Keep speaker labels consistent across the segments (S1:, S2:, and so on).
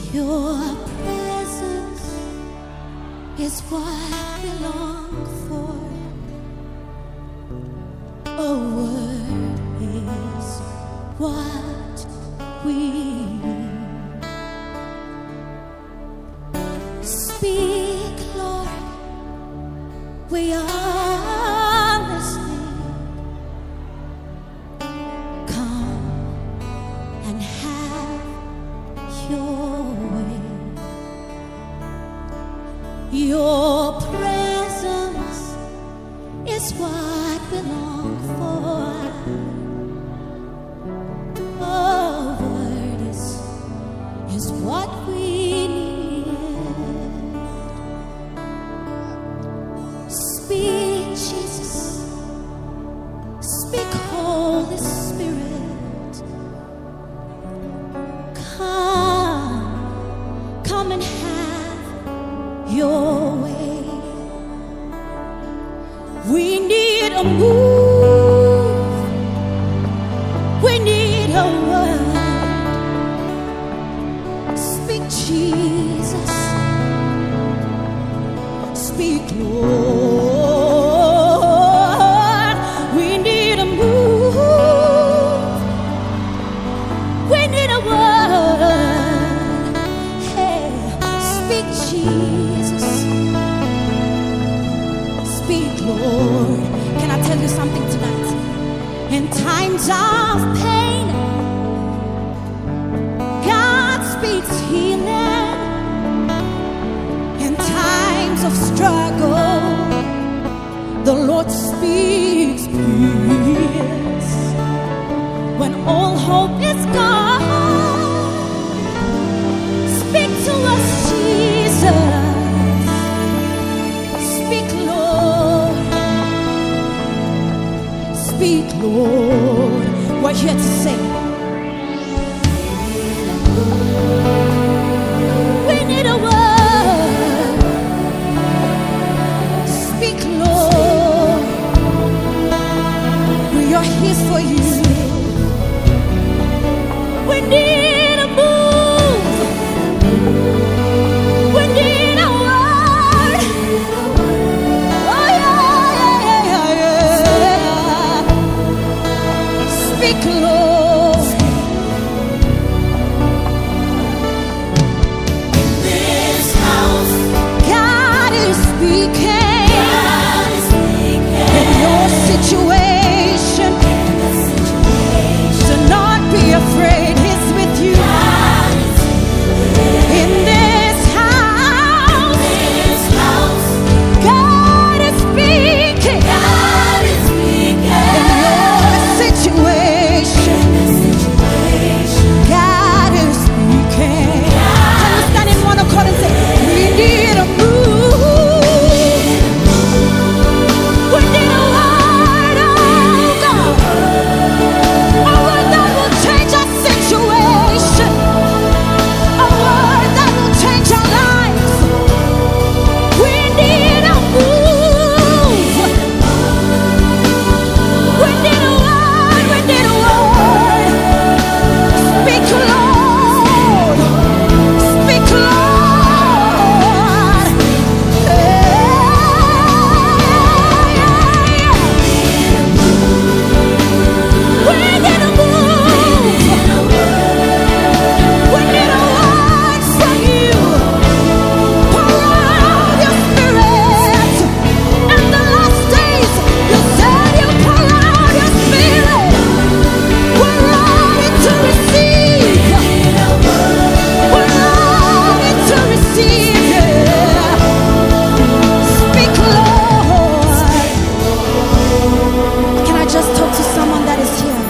S1: Your presence is what we long for. A word is what we need. Speak, Lord, we are listening. Come and have your way. Your presence is what we long for. A word is what we need. Speak, Jesus. Speak, Holy Spirit. Come and have your way. We need a move. We need a word. Speak, Jesus. Speak, Lord. We need a move. We need a word. Hey, speak, Jesus. Speak, Lord. Can I tell you something tonight? In times of pain, God speaks healing. In times of struggle, the Lord speaks peace. When all hope is gone, speak to us, Jesus. Speak, Lord. Speak, Lord. We're here to sing. We need a word. Speak, Lord. We are here for you. We need a move. We need a word. Oh yeah. Speak, Lord. In this house, God is speaking. In your situation, do not be afraid. He's with you. In this house, God is speaking. In your situation, God is speaking. Can you stand in one accord and say, we need a move. We need a word, oh God. A word that will change our situation. A word that will change our lives. We need a move. We need a word. We need a word. Speak, Lord. Speak, Lord. We need a move. We need a word from you. Pour out your spirit. In the last days, you said you pour out your spirit. We're ready to receive. We're ready to receive. Speak, Lord. Can I just talk to someone that is here?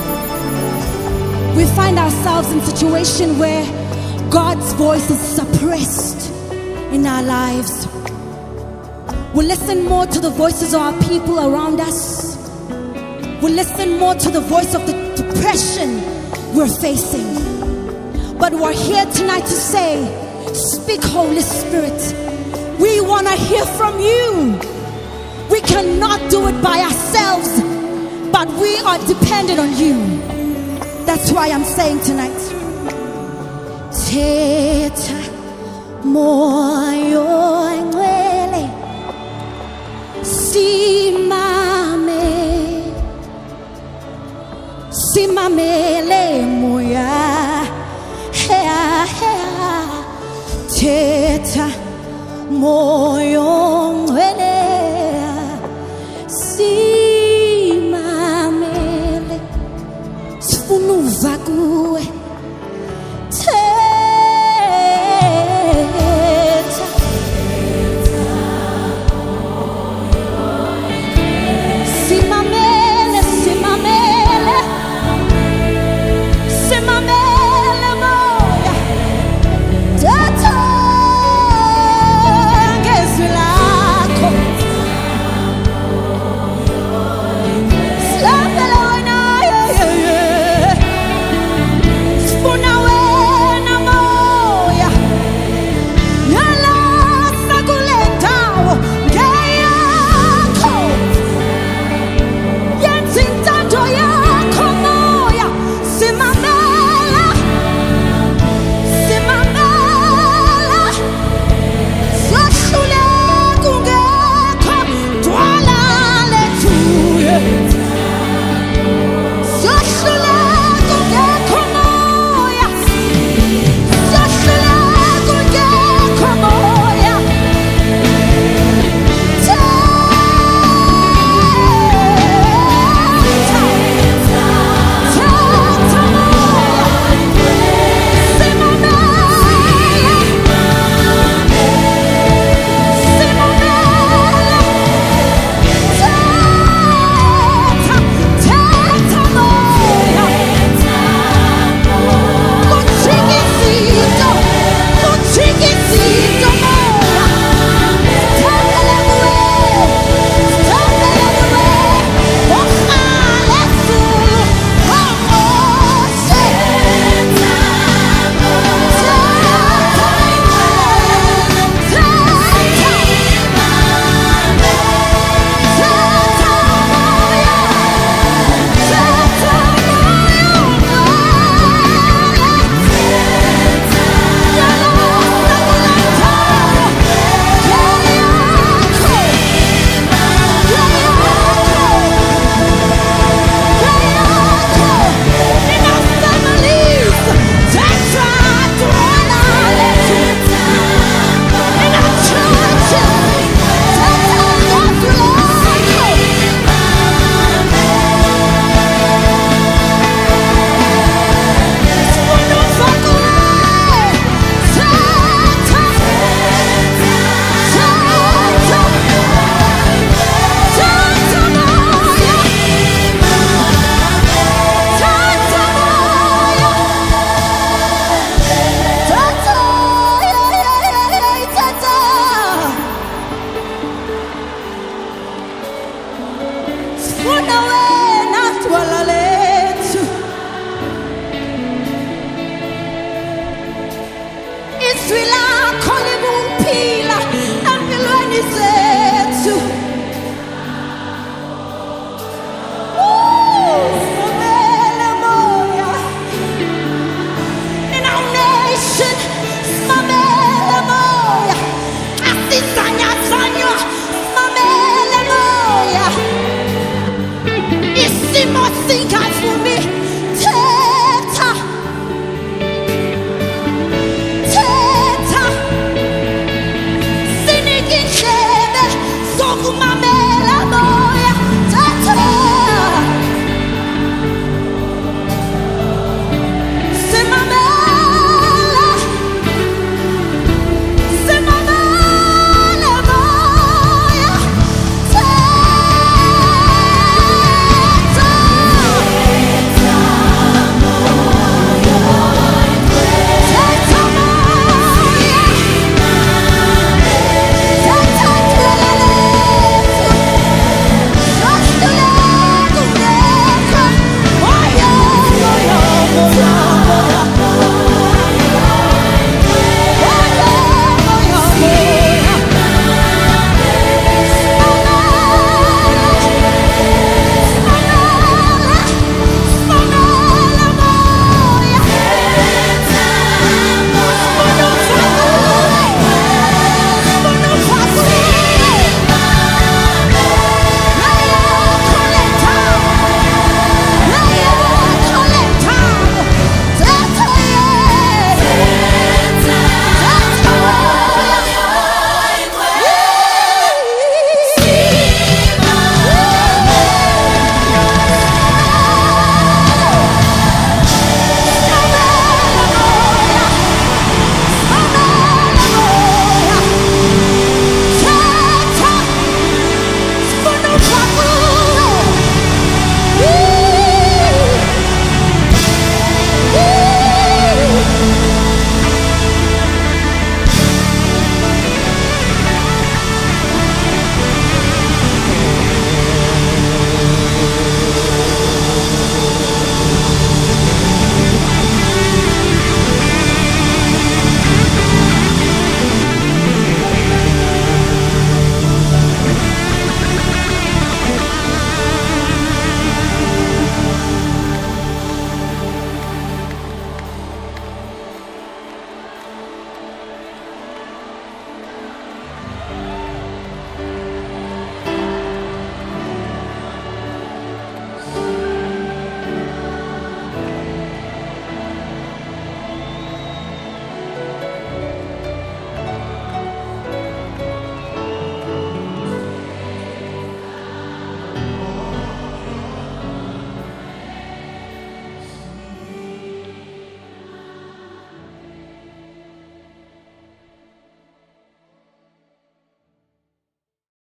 S1: We find ourselves in a situation where God's voice is suppressed in our lives. We listen more to the voices of our people around us. We listen more to the voice of the depression we're facing. But we're here tonight to say, speak, Holy Spirit. We want to hear from you. We cannot do it by ourselves, but we are dependent on you. That's why I'm saying tonight, Thetha moyo ngcwele simamele moya Thetha moyo